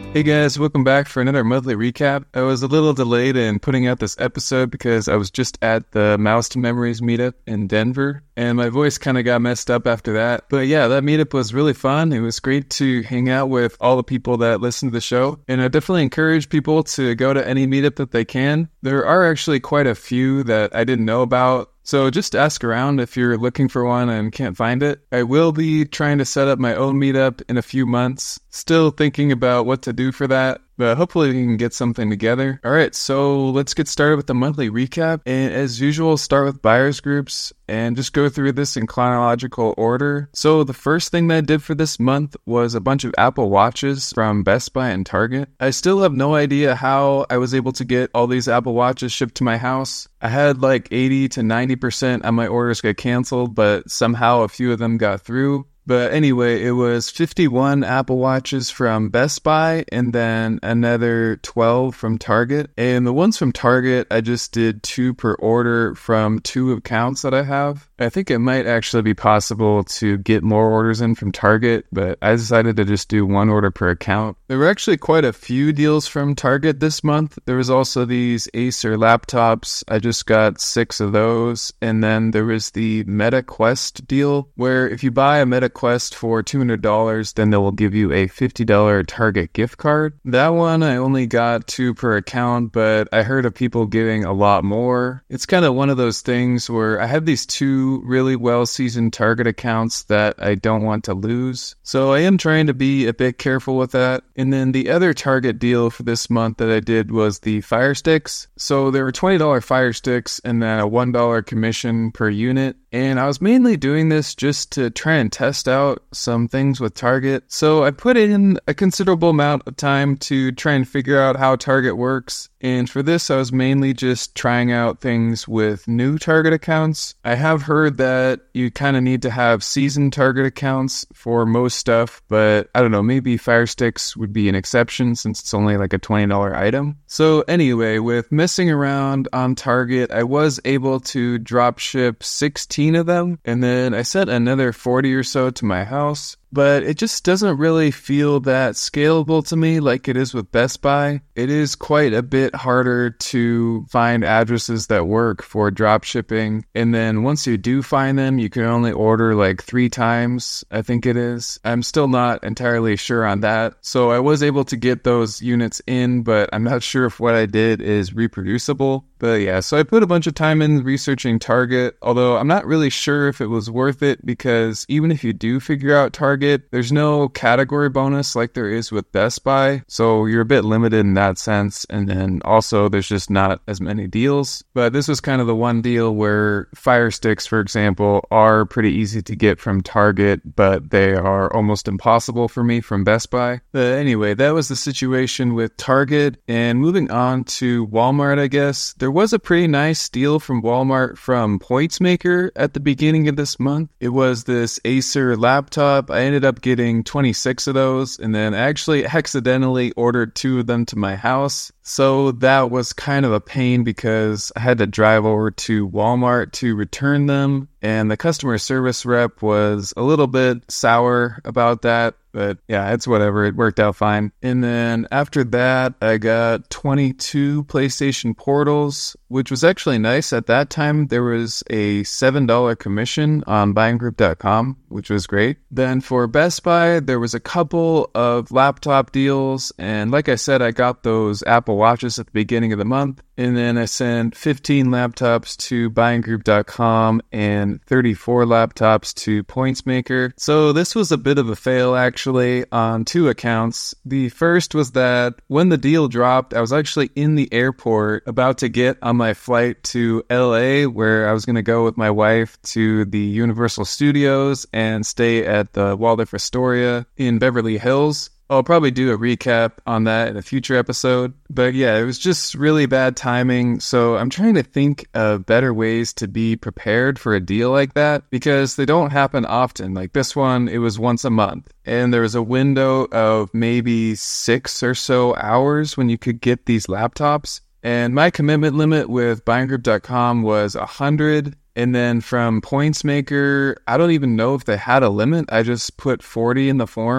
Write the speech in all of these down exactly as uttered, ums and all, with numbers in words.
Hey guys, welcome back for another monthly recap. I was a little delayed in putting out this episode because I was just at the Mouse to Memories meetup in Denver, and my voice kind of got messed up after that. But yeah, that meetup was really fun. It was great to hang out with all the people that listen to the show, and I definitely encourage people to go to any meetup that they can. There are actually quite a few that I didn't know about, so just ask around if you're looking for one and can't find it. I will be trying to set up my own meetup in a few months. Still thinking about what to do for that, but hopefully we can get something together. All right, so let's get started with the monthly recap. And as usual, start with buyers groups and just go through this in chronological order. So the first thing that I did for this month was a bunch of Apple Watches from Best Buy and Target. I still have no idea how I was able to get all these Apple Watches shipped to my house. I had like eighty to ninety percent of my orders get canceled, but somehow a few of them got through. But anyway, it was fifty-one Apple Watches from Best Buy and then another twelve from Target. And the ones from Target, I just did two per order from two accounts that I have. I think it might actually be possible to get more orders in from Target, but I decided to just do one order per account. There were actually quite a few deals from Target this month. There was also these Acer laptops. I just got six of those. And then there was the Meta Quest deal, where if you buy a Meta Quest for two hundred dollars, then they will give you a fifty dollars Target gift card. That one I only got two per account, but I heard of people getting a lot more. It's kind of one of those things where I have these two really well-seasoned Target accounts that I don't want to lose. So I am trying to be a bit careful with that. And then the other Target deal for this month that I did was the Fire Sticks. So there were twenty dollars Fire Sticks and then a one dollar commission per unit. And I was mainly doing this just to try and test out some things with Target. So I put in a considerable amount of time to try and figure out how Target works. And for this, I was mainly just trying out things with new Target accounts. I have heard that you kind of need to have seasoned Target accounts for most stuff, but I don't know, maybe Fire Sticks would be an exception since it's only like a twenty dollars item. So anyway, with messing around on Target, I was able to drop ship sixteen of them, and then I sent another forty or so to my house. But it just doesn't really feel that scalable to me like it is with Best Buy. It is quite a bit harder to find addresses that work for drop shipping. And then once you do find them, you can only order like three times, I think it is. I'm still not entirely sure on that. So I was able to get those units in, but I'm not sure if what I did is reproducible. But yeah, so I put a bunch of time in researching Target, although I'm not really sure if it was worth it because even if you do figure out Target, there's no category bonus like there is with Best Buy, so you're a bit limited in that sense, and then also there's just not as many deals. But this was kind of the one deal where Fire Sticks, for example, are pretty easy to get from Target, but they are almost impossible for me from Best Buy. But anyway, that was the situation with Target, and moving on to Walmart, I guess. There was a pretty nice deal from Walmart from Pointsmaker at the beginning of this month. It was this Acer laptop. I ended up getting twenty-six of those, and then actually accidentally ordered two of them to my house. So that was kind of a pain because I had to drive over to Walmart to return them, and the customer service rep was a little bit sour about that. But yeah, it's whatever. It worked out fine. And then after that, I got twenty-two PlayStation Portals, which was actually nice. At that time, there was a seven dollar commission on buying group dot com, which was great. Then for Best Buy, there was a couple of laptop deals. And like I said, I got those Apple Watches at the beginning of the month. And then I sent fifteen laptops to buying group dot com and thirty-four laptops to Pointsmaker. So this was a bit of a fail, actually. Actually, on two accounts. The first was that when the deal dropped, I was actually in the airport about to get on my flight to L A, where I was going to go with my wife to the Universal Studios and stay at the Waldorf Astoria in Beverly Hills. I'll probably do a recap on that in a future episode. But yeah, it was just really bad timing. So I'm trying to think of better ways to be prepared for a deal like that because they don't happen often. Like this one, it was once a month. And there was a window of maybe six or so hours when you could get these laptops. And my commitment limit with buying group dot com was one hundred. And then from Pointsmaker, I don't even know if they had a limit. I just put forty in the form.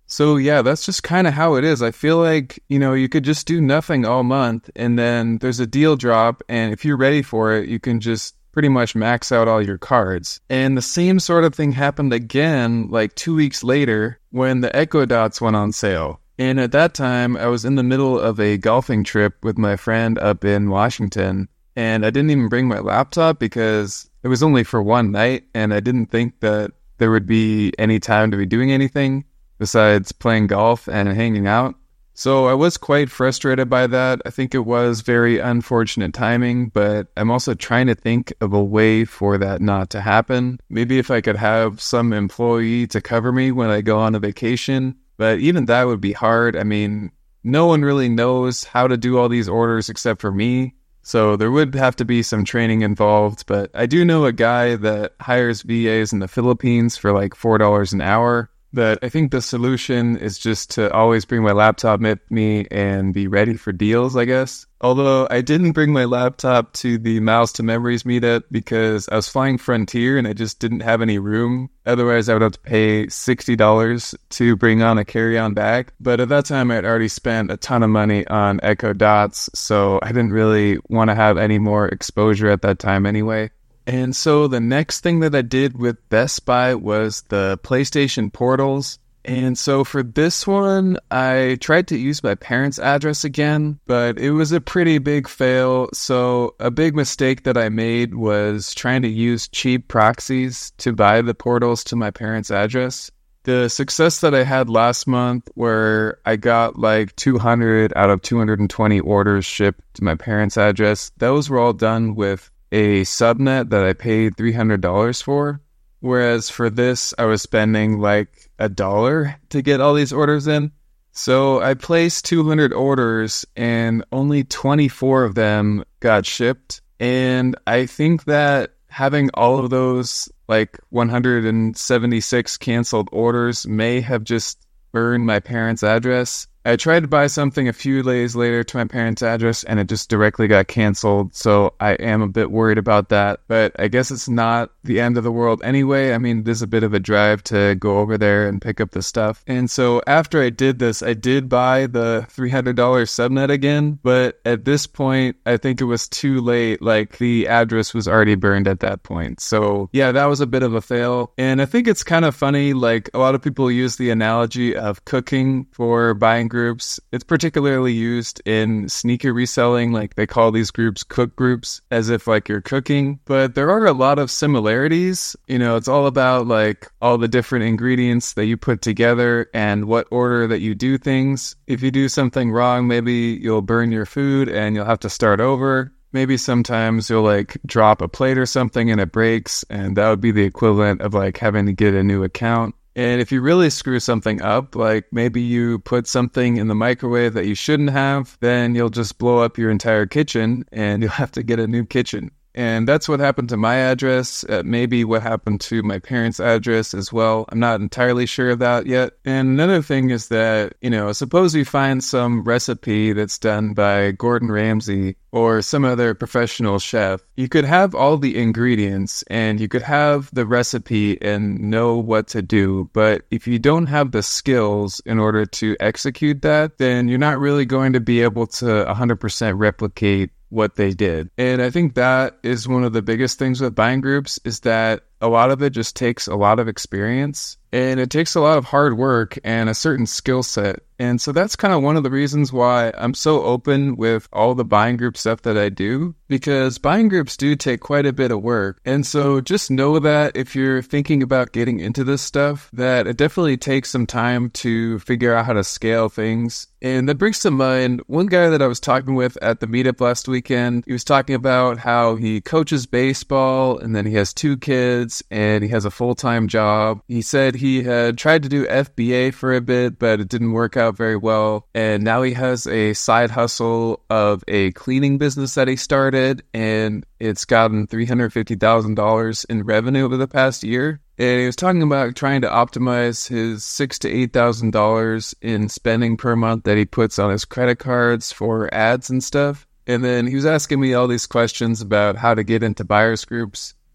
So yeah, that's just kind of how it is. I feel like, you know, you could just do nothing all month and then there's a deal drop. And if you're ready for it, you can just pretty much max out all your cards. And the same sort of thing happened again, like two weeks later when the Echo Dots went on sale. And at that time, I was in the middle of a golfing trip with my friend up in Washington. And I didn't even bring my laptop because it was only for one night. And I didn't think that there would be any time to be doing anything besides playing golf and hanging out. So I was quite frustrated by that. I think it was very unfortunate timing, but I'm also trying to think of a way for that not to happen. Maybe if I could have some employee to cover me when I go on a vacation, but even that would be hard. I mean, no one really knows how to do all these orders except for me. So there would have to be some training involved, but I do know a guy that hires V As in the Philippines for like four dollars an hour. But I think the solution is just to always bring my laptop with me and be ready for deals, I guess. Although I didn't bring my laptop to the Mouse to Memories meetup because I was flying Frontier and I just didn't have any room. Otherwise, I would have to pay sixty dollars to bring on a carry-on bag. But at that time, I had already spent a ton of money on Echo Dots, so I didn't really want to have any more exposure at that time anyway. And so the next thing that I did with Best Buy was the PlayStation Portals. And so for this one, I tried to use my parents' address again, but it was a pretty big fail. So a big mistake that I made was trying to use cheap proxies to buy the portals to my parents' address. The success that I had last month where I got like two hundred out of two hundred twenty orders shipped to my parents' address, those were all done with a subnet that I paid three hundred dollars for. Whereas for this, I was spending like a dollar to get all these orders in. So I placed two hundred orders and only twenty-four of them got shipped. And I think that having all of those like one hundred seventy-six canceled orders may have just burned my parents' address. I tried to buy something a few days later to my parents' address and it just directly got canceled. So I am a bit worried about that, but I guess it's not the end of the world anyway. I mean, there's a bit of a drive to go over there and pick up the stuff. And so after I did this, I did buy the three hundred dollars subnet again, but at this point, I think it was too late. Like the address was already burned at that point. So yeah, that was a bit of a fail. And I think it's kind of funny, like a lot of people use the analogy of cooking for buying groups. It's particularly used in sneaker reselling, like they call these groups cook groups, as if like you're cooking. But there are a lot of similarities. You know, it's all about like all the different ingredients that you put together and what order that you do things. If you do something wrong, maybe you'll burn your food and you'll have to start over. Maybe sometimes you'll like drop a plate or something and it breaks, and that would be the equivalent of like having to get a new account. And if you really screw something up, like maybe you put something in the microwave that you shouldn't have, then you'll just blow up your entire kitchen and you'll have to get a new kitchen. And that's what happened to my address, uh, maybe what happened to my parents' address as well. I'm not entirely sure of that yet. And another thing is that, you know, suppose you find some recipe that's done by Gordon Ramsay or some other professional chef. You could have all the ingredients and you could have the recipe and know what to do. But if you don't have the skills in order to execute that, then you're not really going to be able to one hundred percent replicate what they did. And I think that is one of the biggest things with buying groups, is that a lot of it just takes a lot of experience and it takes a lot of hard work and a certain skill set. And so that's kind of one of the reasons why I'm so open with all the buying group stuff that I do, because buying groups do take quite a bit of work. And so just know that if you're thinking about getting into this stuff, that it definitely takes some time to figure out how to scale things. And that brings to mind one guy that I was talking with at the meetup last weekend. He was talking about how he coaches baseball and then he has two kids and he has a full-time job. He said he had tried to do F B A for a bit, but it didn't work out very well. And now he has a side hustle of a cleaning business that he started, and it's gotten three hundred fifty thousand dollars in revenue over the past year. And he was talking about trying to optimize his six to eight thousand dollars in spending per month that he puts on his credit cards for ads and stuff. And then he was asking me all these questions about how to get into buyers groups.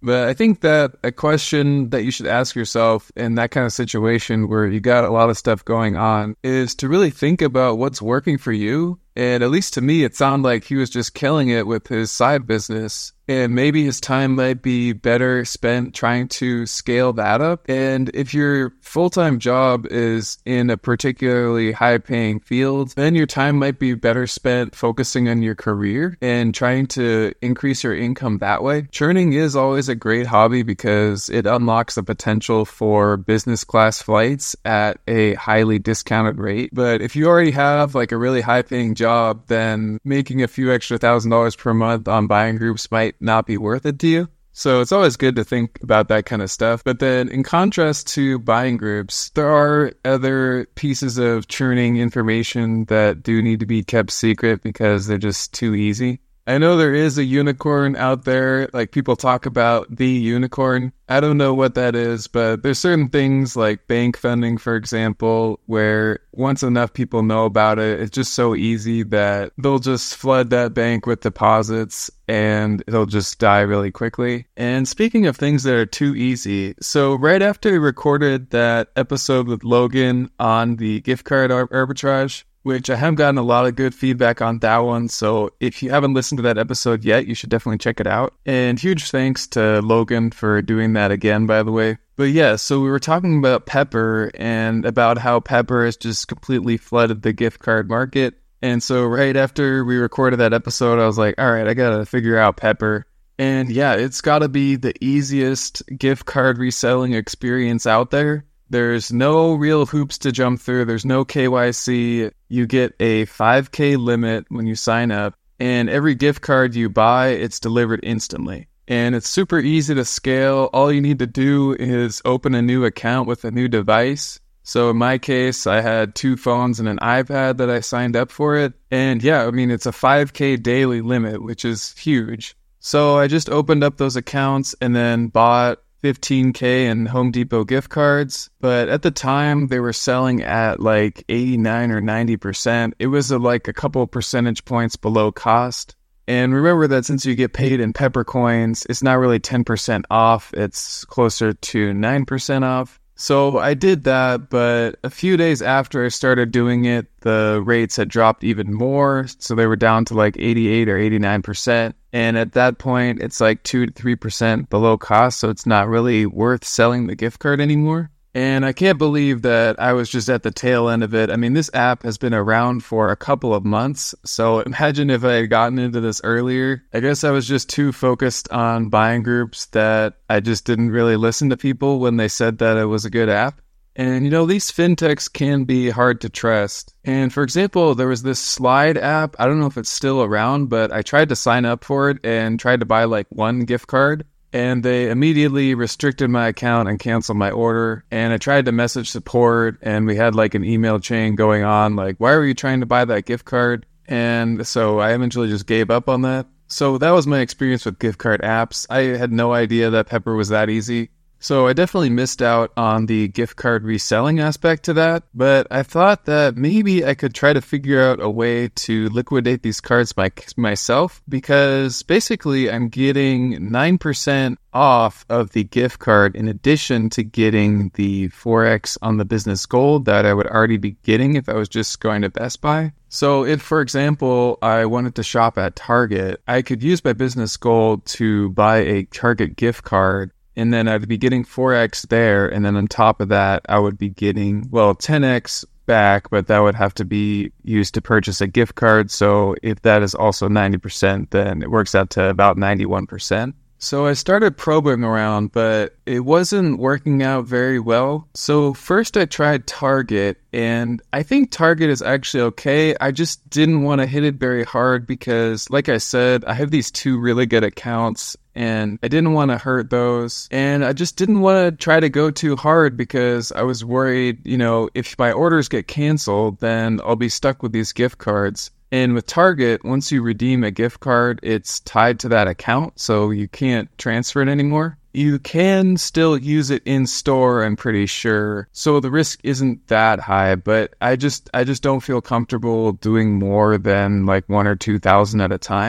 But I think that a question that you should ask yourself in that kind of situation where you got a lot of stuff going on is to really think about what's working for you. And at least to me, it sounded like he was just killing it with his side business. And maybe his time might be better spent trying to scale that up. And if your full-time job is in a particularly high-paying field, then your time might be better spent focusing on your career and trying to increase your income that way. Churning is always a great hobby because it unlocks the potential for business class flights at a highly discounted rate. But if you already have like a really high-paying job, then making a few extra thousand dollars per month on buying groups might not be worth it to you. So it's always good to think about that kind of stuff. But then in contrast to buying groups, there are other pieces of churning information that do need to be kept secret because they're just too easy. I know there is a unicorn out there, like people talk about the unicorn. I don't know what that is, but there's certain things like bank funding, for example, where once enough people know about it, it's just so easy that they'll just flood that bank with deposits and it'll just die really quickly. And speaking of things that are too easy, so right after we recorded that episode with Logan on the gift card arbitrage, which I have gotten a lot of good feedback on that one. So if you haven't listened to that episode yet, you should definitely check it out. And huge thanks to Logan for doing that again, by the way. But yeah, so we were talking about Pepper and about how Pepper has just completely flooded the gift card market. And so right after we recorded that episode, I was like, all right, I got to figure out Pepper. And yeah, it's got to be the easiest gift card reselling experience out there. There's no real hoops to jump through. There's no K Y C. You get a five K limit when you sign up. And every gift card you buy, it's delivered instantly. And it's super easy to scale. All you need to do is open a new account with a new device. So in my case, I had two phones and an iPad that I signed up for it. And yeah, I mean, it's a five K daily limit, which is huge. So I just opened up those accounts and then bought fifteen K in Home Depot gift cards, but at the time they were selling at like eighty-nine or ninety percent. It was a, like a couple percentage points below cost. And remember that since you get paid in Pepper coins, it's not really ten percent off, it's closer to nine percent off. So I did that, but a few days after I started doing it, the rates had dropped even more. So they were down to like eighty-eight or eighty-nine percent. And at that point, it's like two to three percent below cost. So it's not really worth selling the gift card anymore. And I can't believe that I was just at the tail end of it. I mean, this app has been around for a couple of months. So imagine if I had gotten into this earlier. I guess I was just too focused on buying groups that I just didn't really listen to people when they said that it was a good app. And, you know, these fintechs can be hard to trust. And, for example, there was this Slide app. I don't know if it's still around, but I tried to sign up for it and tried to buy, like, one gift card. And they immediately restricted my account and canceled my order. And I tried to message support, and we had, like, an email chain going on, like, why were you trying to buy that gift card? And so I eventually just gave up on that. So that was my experience with gift card apps. I had no idea that Pepper was that easy. So I definitely missed out on the gift card reselling aspect to that, but I thought that maybe I could try to figure out a way to liquidate these cards by myself, because basically I'm getting nine percent off of the gift card in addition to getting the four X on the business gold that I would already be getting if I was just going to Best Buy. So if, for example, I wanted to shop at Target, I could use my business gold to buy a Target gift card, and then I'd be getting four X there, and then on top of that, I would be getting, well, ten X back, but that would have to be used to purchase a gift card. So if that is also ninety percent, then it works out to about ninety-one percent. So I started probing around, but it wasn't working out very well. So first I tried Target, and I think Target is actually okay. I just didn't want to hit it very hard because, like I said, I have these two really good accounts, and I didn't want to hurt those. And I just didn't want to try to go too hard because I was worried, you know, if my orders get canceled, then I'll be stuck with these gift cards. And with Target, once you redeem a gift card, it's tied to that account, so you can't transfer it anymore. You can still use it in store, I'm pretty sure. So the risk isn't that high, but I just I just don't feel comfortable doing more than like one or two thousand at a time.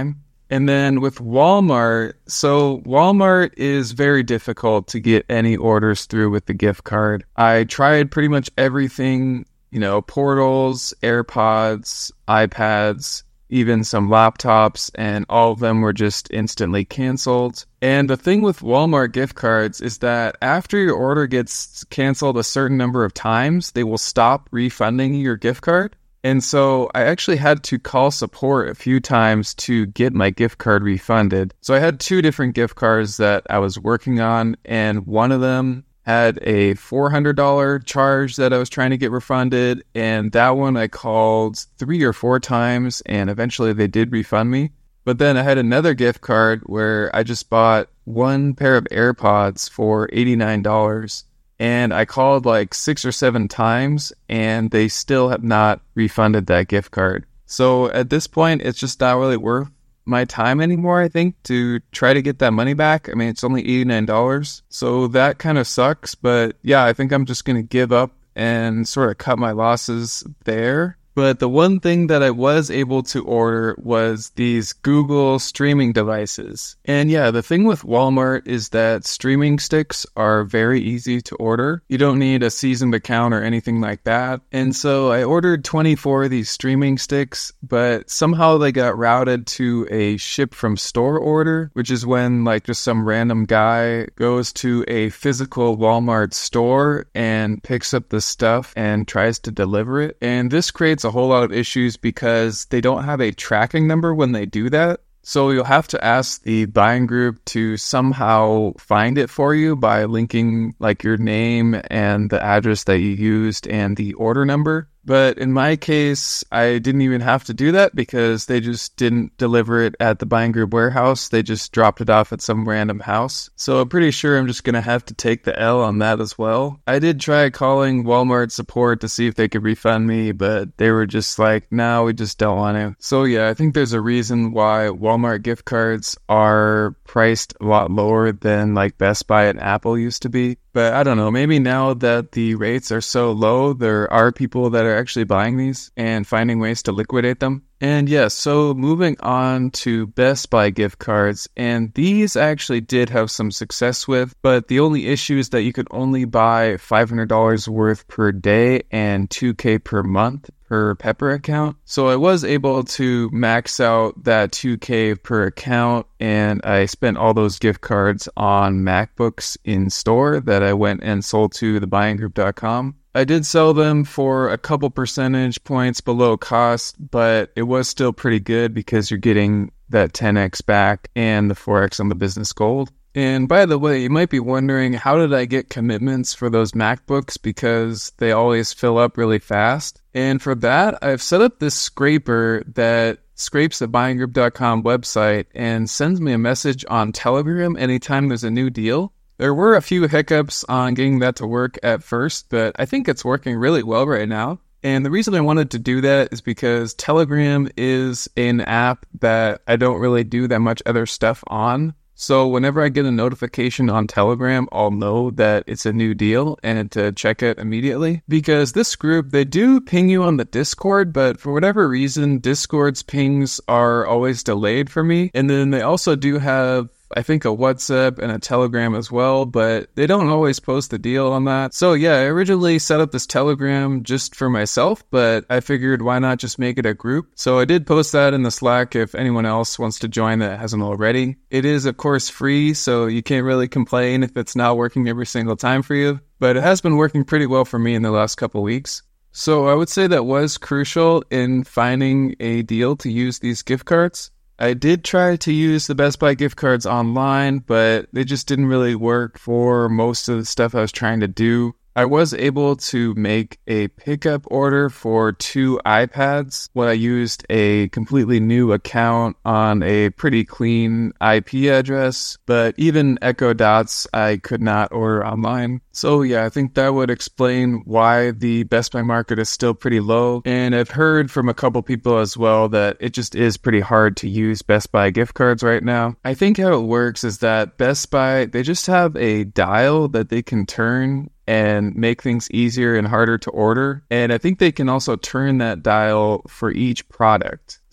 And then with Walmart, so Walmart is very difficult to get any orders through with the gift card. I tried pretty much everything, you know, portals, AirPods, iPads, even some laptops, and all of them were just instantly canceled. And the thing with Walmart gift cards is that after your order gets canceled a certain number of times, they will stop refunding your gift card. And so I actually had to call support a few times to get my gift card refunded. So I had two different gift cards that I was working on, and one of them had a four hundred dollars charge that I was trying to get refunded, and that one I called three or four times, and eventually they did refund me. But then I had another gift card where I just bought one pair of AirPods for eighty-nine dollars, and I called like six or seven times, and they still have not refunded that gift card. So at this point, it's just not really worth my time anymore, I think, to try to get that money back. I mean, it's only eighty-nine dollars, so that kind of sucks. But yeah, I think I'm just going to give up and sort of cut my losses there. But the one thing that I was able to order was these Google streaming devices. And yeah, the thing with Walmart is that streaming sticks are very easy to order. You don't need a seasoned account or anything like that. And so I ordered twenty-four of these streaming sticks, but somehow they got routed to a ship from store order, which is when like just some random guy goes to a physical Walmart store and picks up the stuff and tries to deliver it. And this creates a whole lot of issues because they don't have a tracking number when they do that. So you'll have to ask the buying group to somehow find it for you by linking like your name and the address that you used and the order number. But in my case, I didn't even have to do that because they just didn't deliver it at the buying group warehouse. They just dropped it off at some random house. So I'm pretty sure I'm just going to have to take the L on that as well. I did try calling Walmart support to see if they could refund me, but they were just like, no, we just don't want to. So yeah, I think there's a reason why Walmart gift cards are priced a lot lower than like Best Buy and Apple used to be. But I don't know, maybe now that the rates are so low, there are people that are actually buying these and finding ways to liquidate them. And yes, yeah, so moving on to Best Buy gift cards, and these I actually did have some success with, but the only issue is that you could only buy five hundred dollars worth per day and two K per month per Pepper account. So I was able to max out that two K per account, and I spent all those gift cards on MacBooks in store that I went and sold to the buying group dot com. I did sell them for a couple percentage points below cost, but it was still pretty good because you're getting that ten x back and the four x on the business gold. And by the way, you might be wondering, how did I get commitments for those MacBooks? Because they always fill up really fast. And for that, I've set up this scraper that scrapes the buying group dot com website and sends me a message on Telegram anytime there's a new deal. There were a few hiccups on getting that to work at first, but I think it's working really well right now. And the reason I wanted to do that is because Telegram is an app that I don't really do that much other stuff on. So whenever I get a notification on Telegram, I'll know that it's a new deal and to check it immediately. Because this group, they do ping you on the Discord, but for whatever reason, Discord's pings are always delayed for me. And then they also do have, I think, a WhatsApp and a Telegram as well, but they don't always post the deal on that. So yeah, I originally set up this Telegram just for myself, but I figured why not just make it a group? So I did post that in the Slack if anyone else wants to join that hasn't already. It is, of course, free, so you can't really complain if it's not working every single time for you, but it has been working pretty well for me in the last couple weeks. So I would say that was crucial in finding a deal to use these gift cards. I did try to use the Best Buy gift cards online, but they just didn't really work for most of the stuff I was trying to do. I was able to make a pickup order for two iPads when I used a completely new account on a pretty clean I P address, but even Echo Dots I could not order online. So yeah, I think that would explain why the Best Buy market is still pretty low. And I've heard from a couple people as well that it just is pretty hard to use Best Buy gift cards right now. I think how it works is that Best Buy, they just have a dial that they can turn and make things easier and harder to order. And I think they can also turn that dial for each product.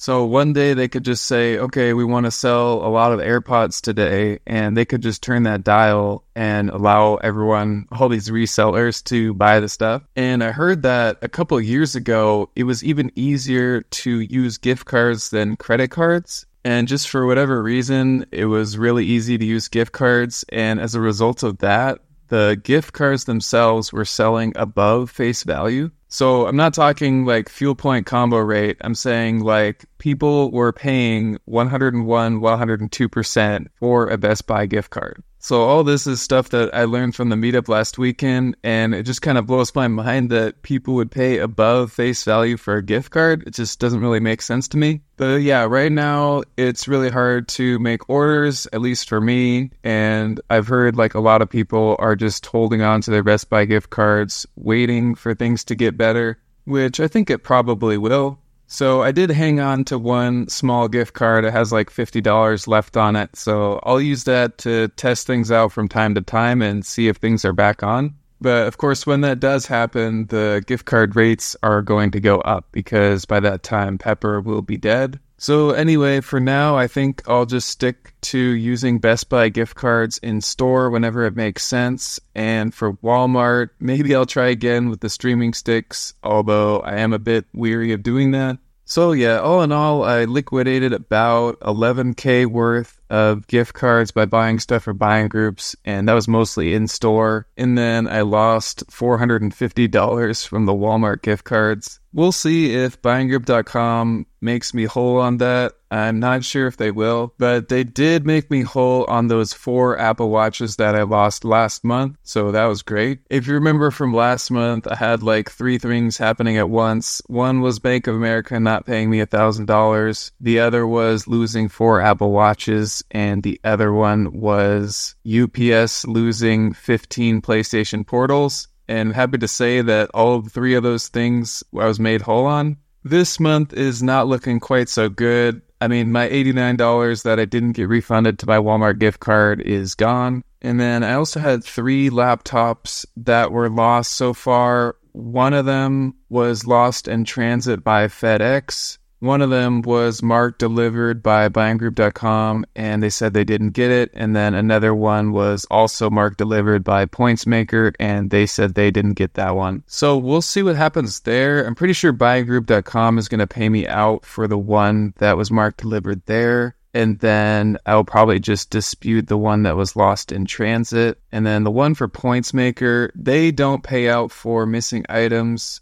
So one day they could just say, okay, we want to sell a lot of AirPods today, and they could just turn that dial and allow everyone, all these resellers, to buy the stuff. And I heard that a couple of years ago, it was even easier to use gift cards than credit cards. And just for whatever reason, it was really easy to use gift cards. And as a result of that, the gift cards themselves were selling above face value. So I'm not talking like fuel point combo rate. I'm saying like people were paying one hundred one, one hundred two percent for a Best Buy gift card. So all this is stuff that I learned from the meetup last weekend, and it just kind of blows my mind that people would pay above face value for a gift card. It just doesn't really make sense to me. But yeah, right now it's really hard to make orders, at least for me. And I've heard like a lot of people are just holding on to their Best Buy gift cards, waiting for things to get better, which I think it probably will. So I did hang on to one small gift card. It has like fifty dollars left on it. So I'll use that to test things out from time to time and see if things are back on. But of course, when that does happen, the gift card rates are going to go up because by that time, Pepper will be dead. So anyway, for now, I think I'll just stick to using Best Buy gift cards in store whenever it makes sense. And for Walmart, maybe I'll try again with the streaming sticks, although I am a bit weary of doing that. So yeah, all in all, I liquidated about eleven K worth of gift cards by buying stuff for buying groups, and that was mostly in store. And then I lost four hundred fifty dollars from the Walmart gift cards. We'll see if buying group dot com makes me whole on that. I'm not sure if they will, but they did make me whole on those four Apple Watches that I lost last month, so that was great. If you remember from last month, I had like three things happening at once. One was Bank of America not paying me one thousand dollars. The other was losing four Apple Watches, and the other one was U P S losing fifteen PlayStation Portals. And I'm happy to say that all of three of those things I was made whole on. This month is not looking quite so good. I mean, my eighty-nine dollars that I didn't get refunded to my Walmart gift card is gone. And then I also had three laptops that were lost so far. One of them was lost in transit by FedEx. One of them was marked delivered by buying group dot com, and they said they didn't get it. And then another one was also marked delivered by PointsMaker, and they said they didn't get that one. So we'll see what happens there. I'm pretty sure buying group dot com is going to pay me out for the one that was marked delivered there. And then I'll probably just dispute the one that was lost in transit. And then the one for PointsMaker, they don't pay out for missing items.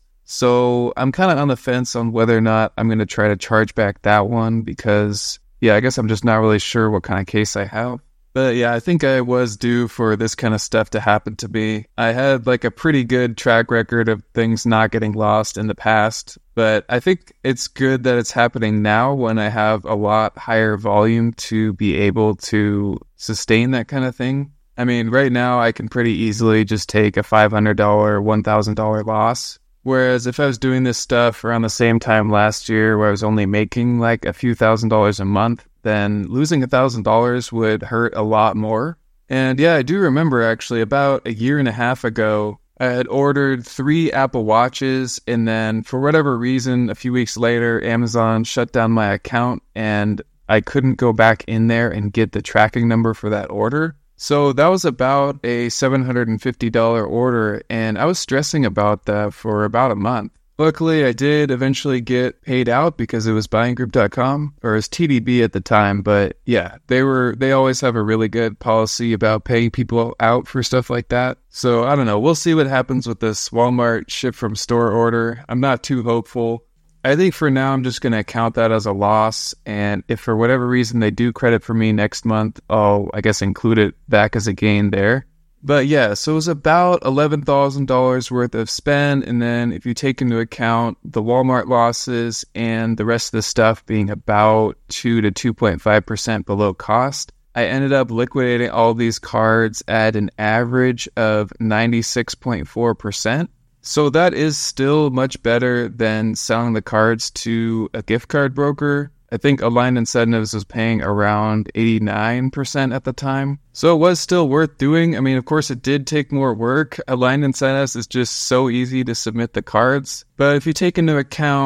So I'm kind of on the fence on whether or not I'm going to try to charge back that one because, yeah, I guess I'm just not really sure what kind of case I have. But yeah, I think I was due for this kind of stuff to happen to me. I had like a pretty good track record of things not getting lost in the past, but I think it's good that it's happening now when I have a lot higher volume to be able to sustain that kind of thing. I mean, right now I can pretty easily just take a five hundred dollars, one thousand dollars loss. Whereas if I was doing this stuff around the same time last year where I was only making like a few thousand dollars a month, then losing a thousand dollars would hurt a lot more. And yeah, I do remember actually about a year and a half ago, I had ordered three Apple Watches, and then for whatever reason, a few weeks later, Amazon shut down my account and I couldn't go back in there and get the tracking number for that order. So that was about a seven hundred fifty dollars order, and I was stressing about that for about a month. Luckily, I did eventually get paid out because it was buying group dot com, or it was T D B at the time, but yeah, they were they always have a really good policy about paying people out for stuff like that. So I don't know, we'll see what happens with this Walmart ship from store order. I'm not too hopeful. I think for now, I'm just going to count that as a loss. And if for whatever reason they do credit for me next month, I'll, I guess, include it back as a gain there. But yeah, so it was about eleven thousand dollars worth of spend. And then if you take into account the Walmart losses and the rest of the stuff being about two to two point five percent below cost, I ended up liquidating all these cards at an average of ninety-six point four percent. So that is still much better than selling the cards to a gift card broker. I think Aligned Incentives was paying around eighty-nine percent at the time. So it was still worth doing. I mean, of course, it did take more work. Aligned Incentives is just so easy to submit the cards. But if you take into account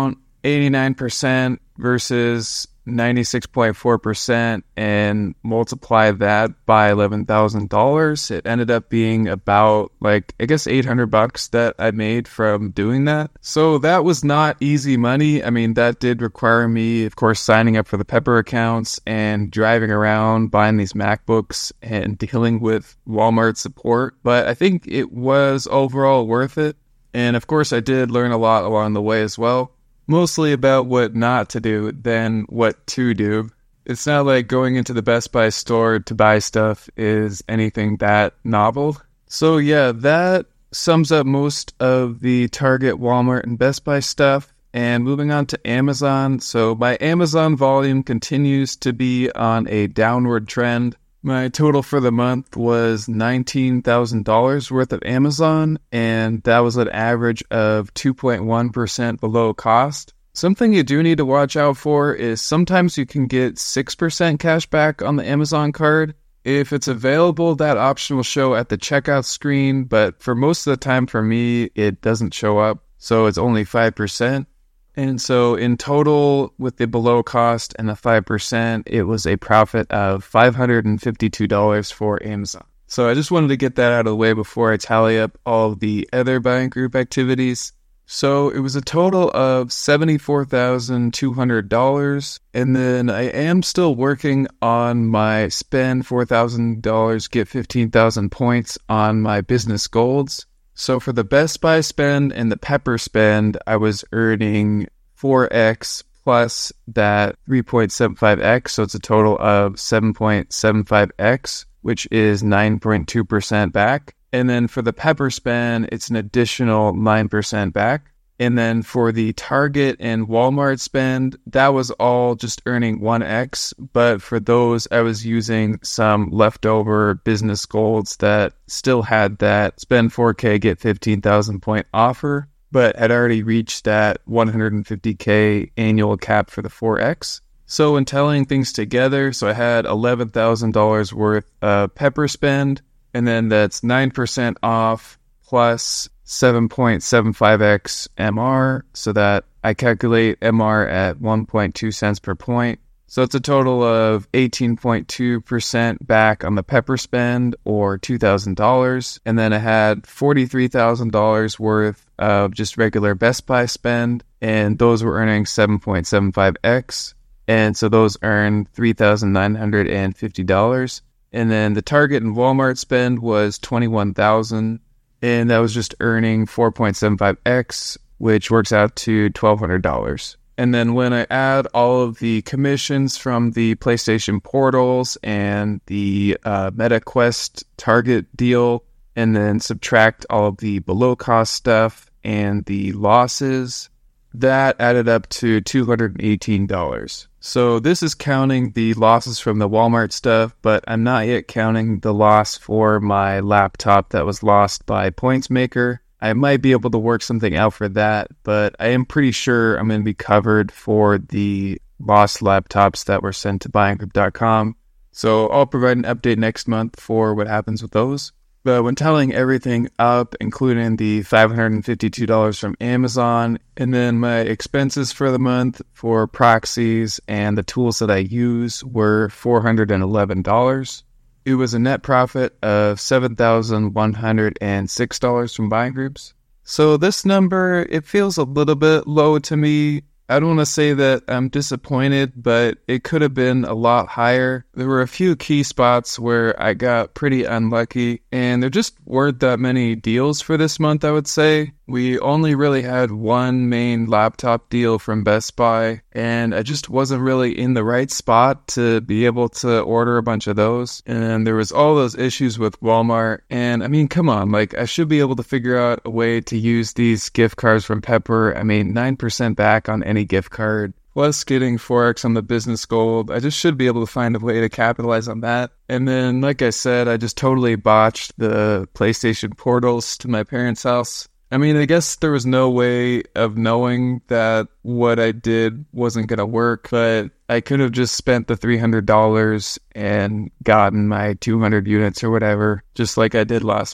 eighty-nine percent versus ninety-six point four percent and multiply that by eleven thousand dollars, it ended up being about like, I guess eight hundred bucks that I made from doing that. So that was not easy money. I mean, that did require me, of course, signing up for the Pepper accounts and driving around, buying these MacBooks and dealing with Walmart support. But I think it was overall worth it. And of course, I did learn a lot along the way as well. Mostly about what not to do than what to do. It's not like going into the Best Buy store to buy stuff is anything that novel. So yeah, that sums up most of the Target, Walmart, and Best Buy stuff. And moving on to Amazon. So my Amazon volume continues to be on a downward trend. My total for the month was nineteen thousand dollars worth of Amazon, and that was an average of two point one percent below cost. Something you do need to watch out for is sometimes you can get six percent cash back on the Amazon card. If it's available, that option will show at the checkout screen, but for most of the time for me, it doesn't show up, so it's only five percent. And so in total, with the below cost and the five percent, it was a profit of five hundred fifty-two dollars for Amazon. So I just wanted to get that out of the way before I tally up all of the other buying group activities. So it was a total of seventy-four thousand two hundred dollars. And then I am still working on my spend four thousand dollars, get fifteen thousand points on my business goals. So for the Best Buy spend and the Pepper spend, I was earning four x plus that three point seven five x. So it's a total of seven point seven five x, which is nine point two percent back. And then for the Pepper spend, it's an additional nine percent back. And then for the Target and Walmart spend, that was all just earning one x. But for those, I was using some leftover business golds that still had that spend four K, get fifteen thousand point offer, but had already reached that one hundred fifty K annual cap for the four x. So when tallying things together, so I had eleven thousand dollars worth of Pepper spend, and then that's nine percent off plus seven point seven five x M R, so that I calculate M R at one point two cents per point. So it's a total of eighteen point two percent back on the Pepper spend, or two thousand dollars. And then I had forty-three thousand dollars worth of just regular Best Buy spend, and those were earning seven point seven five x. And so those earned three thousand nine hundred fifty dollars. And then the Target and Walmart spend was twenty-one thousand dollars. And that was just earning four point seven five x, which works out to twelve hundred dollars. And then when I add all of the commissions from the PlayStation portals and the uh, MetaQuest Target deal, and then subtract all of the below cost stuff and the losses, that added up to two hundred eighteen dollars. So this is counting the losses from the Walmart stuff, but I'm not yet counting the loss for my laptop that was lost by PointsMaker. I might be able to work something out for that, but I am pretty sure I'm going to be covered for the lost laptops that were sent to buying group dot com. So I'll provide an update next month for what happens with those. But when tallying everything up, including the five hundred fifty-two dollars from Amazon, and then my expenses for the month for proxies and the tools that I use were four hundred eleven dollars. It was a net profit of seven thousand one hundred six dollars from buying groups. So this number, it feels a little bit low to me. I don't want to say that I'm disappointed, but it could have been a lot higher. There were a few key spots where I got pretty unlucky, and there just weren't that many deals for this month, I would say. We only really had one main laptop deal from Best Buy, and I just wasn't really in the right spot to be able to order a bunch of those. And there was all those issues with Walmart, and I mean, come on, like, I should be able to figure out a way to use these gift cards from Pepper. I mean, nine percent back on any gift card, plus getting four x on the business gold. I just should be able to find a way to capitalize on that. And then, like I said, I just totally botched the PlayStation portals to my parents' house. I mean, I guess there was no way of knowing that what I did wasn't going to work, but I could have just spent the three hundred dollars and gotten my two hundred units or whatever, just like I did last month.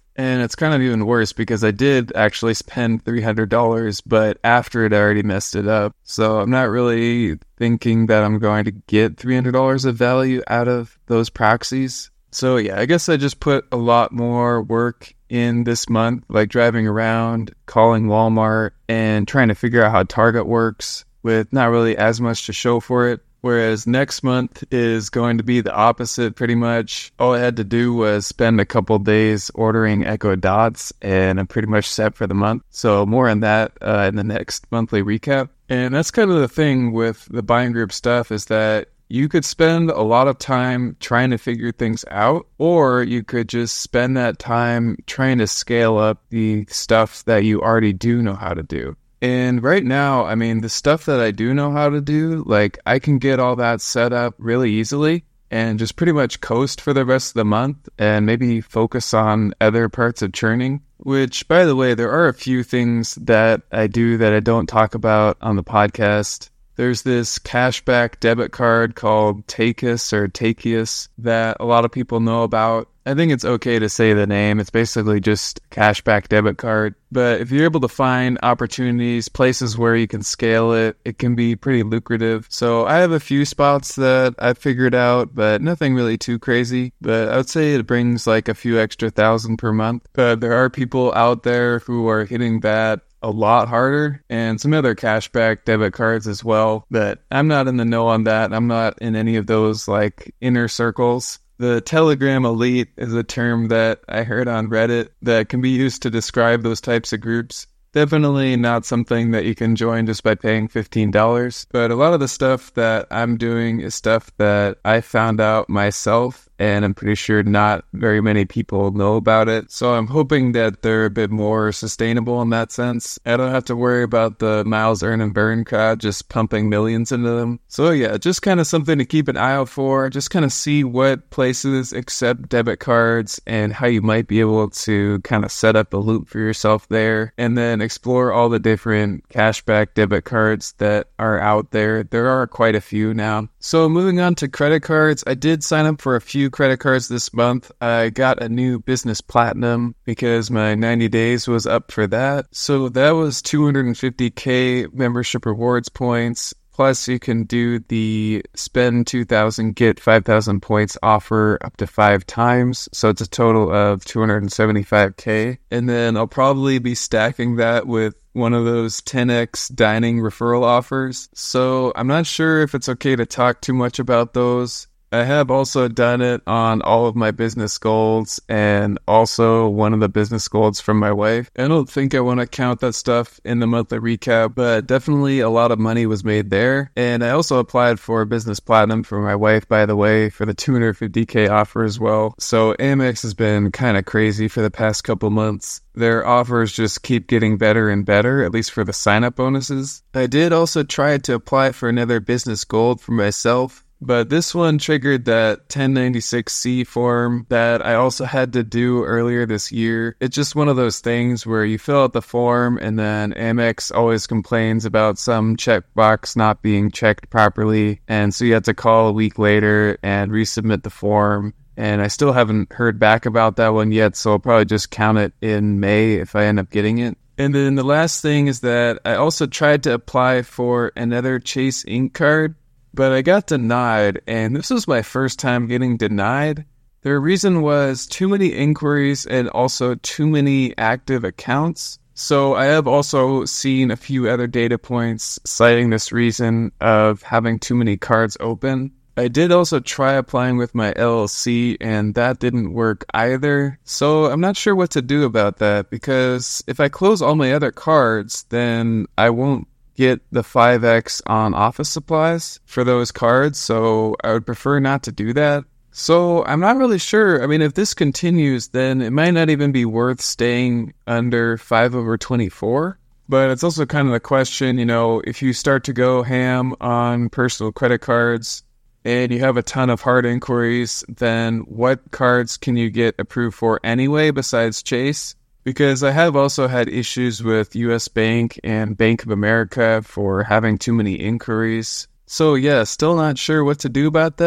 And it's kind of even worse because I did actually spend three hundred dollars, but after it, I already messed it up. So I'm not really thinking that I'm going to get three hundred dollars of value out of those proxies. So yeah, I guess I just put a lot more work in this month, like driving around, calling Walmart, and trying to figure out how Target works with not really as much to show for it. Whereas next month is going to be the opposite pretty much. All I had to do was spend a couple days ordering Echo Dots and I'm pretty much set for the month. So more on that uh, in the next monthly recap. And that's kind of the thing with the buying group stuff is that you could spend a lot of time trying to figure things out, or you could just spend that time trying to scale up the stuff that you already do know how to do. And right now, I mean, the stuff that I do know how to do, like I can get all that set up really easily and just pretty much coast for the rest of the month and maybe focus on other parts of churning. Which, by the way, there are a few things that I do that I don't talk about on the podcast. There's this cashback debit card called Takeus or Takeus that a lot of people know about. I think it's okay to say the name. It's basically just cashback debit card. But if you're able to find opportunities, places where you can scale it, it can be pretty lucrative. So I have a few spots that I've figured out, but nothing really too crazy. But I would say it brings like a few extra thousand per month. But there are people out there who are hitting that a lot harder, and some other cashback debit cards as well. But I'm not in the know on that. I'm not in any of those like inner circles. The Telegram Elite is a term that I heard on Reddit that can be used to describe those types of groups. Definitely not something that you can join just by paying fifteen dollars. But a lot of the stuff that I'm doing is stuff that I found out myself, and I'm pretty sure not very many people know about it. So I'm hoping that they're a bit more sustainable in that sense. I don't have to worry about the miles earn and burn crowd just pumping millions into them. So yeah, just kind of something to keep an eye out for. Just kind of see what places accept debit cards and how you might be able to kind of set up a loop for yourself there. And then explore all the different cashback debit cards that are out there. There are quite a few now. So moving on to credit cards, I did sign up for a few credit cards this month. I got a new business platinum because my ninety days was up for that. So that was two hundred fifty K membership rewards points. Plus, you can do the spend two thousand, get five thousand points offer up to five times. So it's a total of two hundred seventy-five K. And then I'll probably be stacking that with one of those ten X dining referral offers. So I'm not sure if it's okay to talk too much about those. I have also done it on all of my business goals and also one of the business goals from my wife. I don't think I want to count that stuff in the monthly recap, but definitely a lot of money was made there. And I also applied for business platinum for my wife, by the way, for the two hundred fifty K offer as well. So Amex has been kind of crazy for the past couple months. Their offers just keep getting better and better, at least for the sign-up bonuses. I did also try to apply for another business gold for myself, but this one triggered that ten ninety-six C form that I also had to do earlier this year. It's just one of those things where you fill out the form and then Amex always complains about some checkbox not being checked properly. And so you have to call a week later and resubmit the form. And I still haven't heard back about that one yet, so I'll probably just count it in May if I end up getting it. And then the last thing is that I also tried to apply for another Chase Ink card, but I got denied, and this was my first time getting denied. The reason was too many inquiries and also too many active accounts. So I have also seen a few other data points citing this reason of having too many cards open. I did also try applying with my L L C, and that didn't work either. So I'm not sure what to do about that, because if I close all my other cards, then I won't get the five X on office supplies for those cards, so I would prefer not to do that. So I'm not really sure. I mean, if this continues, then it might not even be worth staying under five over twenty-four. But it's also kind of the question, you know, if you start to go ham on personal credit cards and you have a ton of hard inquiries, then what cards can you get approved for anyway besides Chase? Because I have also had issues with U S Bank and Bank of America for having too many inquiries. So yeah, still not sure what to do about that.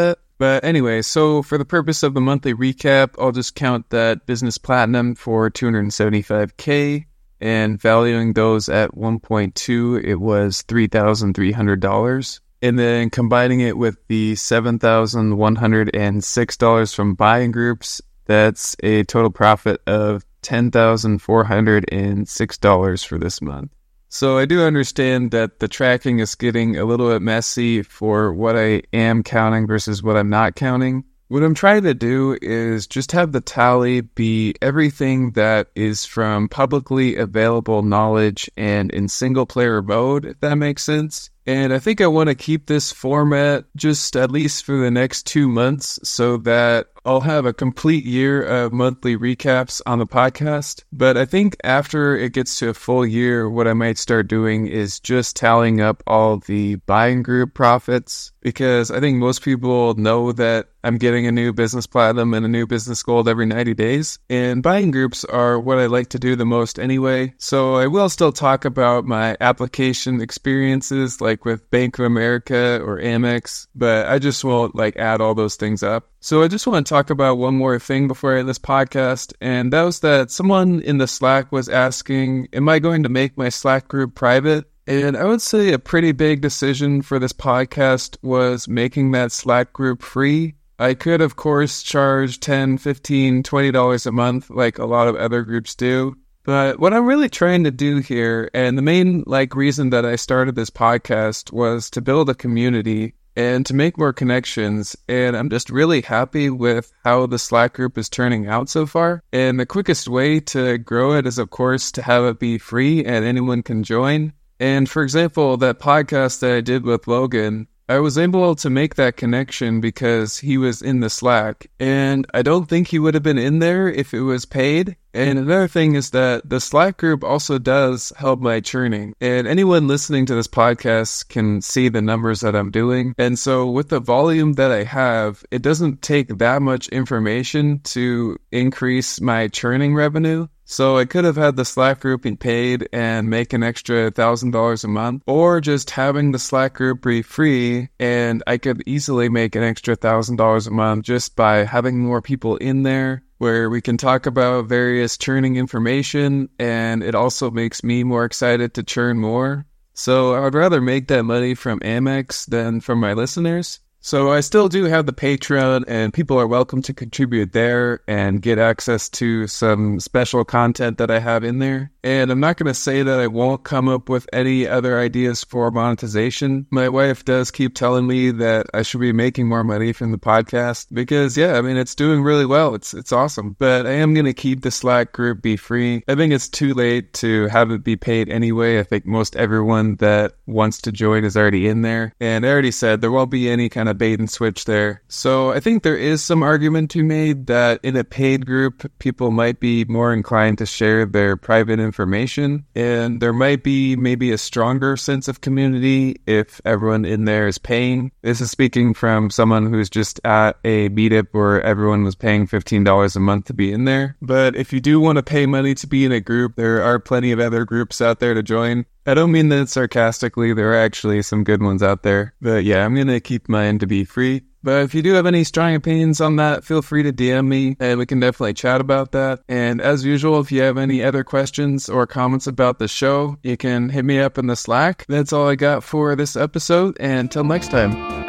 But anyway, so for the purpose of the monthly recap, I'll just count that Business Platinum for two hundred seventy-five thousand, and valuing those at one point two, it was three thousand three hundred dollars. And then combining it with the seven thousand one hundred six dollars from buying groups, that's a total profit of ten thousand four hundred six dollars for this month. So I do understand that the tracking is getting a little bit messy for what I am counting versus what I'm not counting. What I'm trying to do is just have the tally be everything that is from publicly available knowledge and in single player mode, if that makes sense. And I think I want to keep this format just at least for the next two months so that I'll have a complete year of monthly recaps on the podcast. But I think after it gets to a full year, what I might start doing is just tallying up all the buying group profits, because I think most people know that I'm getting a new business platinum and a new business gold every ninety days. And buying groups are what I like to do the most anyway. So I will still talk about my application experiences, like with Bank of America or Amex, but I just won't like add all those things up. So I just want to talk about one more thing before I end this podcast, and that was that someone in the Slack was asking, am I going to make my Slack group private? And I would say a pretty big decision for this podcast was making that Slack group free. I could, of course, charge ten, fifteen, twenty dollars a month like a lot of other groups do. But what I'm really trying to do here, and the main like reason that I started this podcast, was to build a community and to make more connections. And I'm just really happy with how the Slack group is turning out so far. And the quickest way to grow it is, of course, to have it be free and anyone can join. And for example, that podcast that I did with Logan, I was able to make that connection because he was in the Slack, and I don't think he would have been in there if it was paid. And another thing is that the Slack group also does help my churning, and anyone listening to this podcast can see the numbers that I'm doing. And so with the volume that I have, it doesn't take that much information to increase my churning revenue. So I could have had the Slack group be paid and make an extra one thousand dollars a month, or just having the Slack group be free, and I could easily make an extra one thousand dollars a month just by having more people in there, where we can talk about various churning information, and it also makes me more excited to churn more. So I would rather make that money from Amex than from my listeners. So I still do have the Patreon, and people are welcome to contribute there and get access to some special content that I have in there. And I'm not going to say that I won't come up with any other ideas for monetization. My wife does keep telling me that I should be making more money from the podcast because, yeah, I mean, it's doing really well. It's it's awesome. But I am going to keep the Slack group be free. I think it's too late to have it be paid anyway. I think most everyone that wants to join is already in there. And I already said there won't be any kind of bait and switch there. So I think there is some argument to be made that in a paid group, people might be more inclined to share their private information, and there might be maybe a stronger sense of community if everyone in there is paying. This is speaking from someone who's just at a meetup where everyone was paying fifteen dollars a month to be in there. But if you do want to pay money to be in a group, there are plenty of other groups out there to join. I don't mean that sarcastically, there are actually some good ones out there. But yeah, I'm going to keep mine to be free. But if you do have any strong opinions on that, feel free to D M me, and we can definitely chat about that. And as usual, if you have any other questions or comments about the show, you can hit me up in the Slack. That's all I got for this episode, and until next time.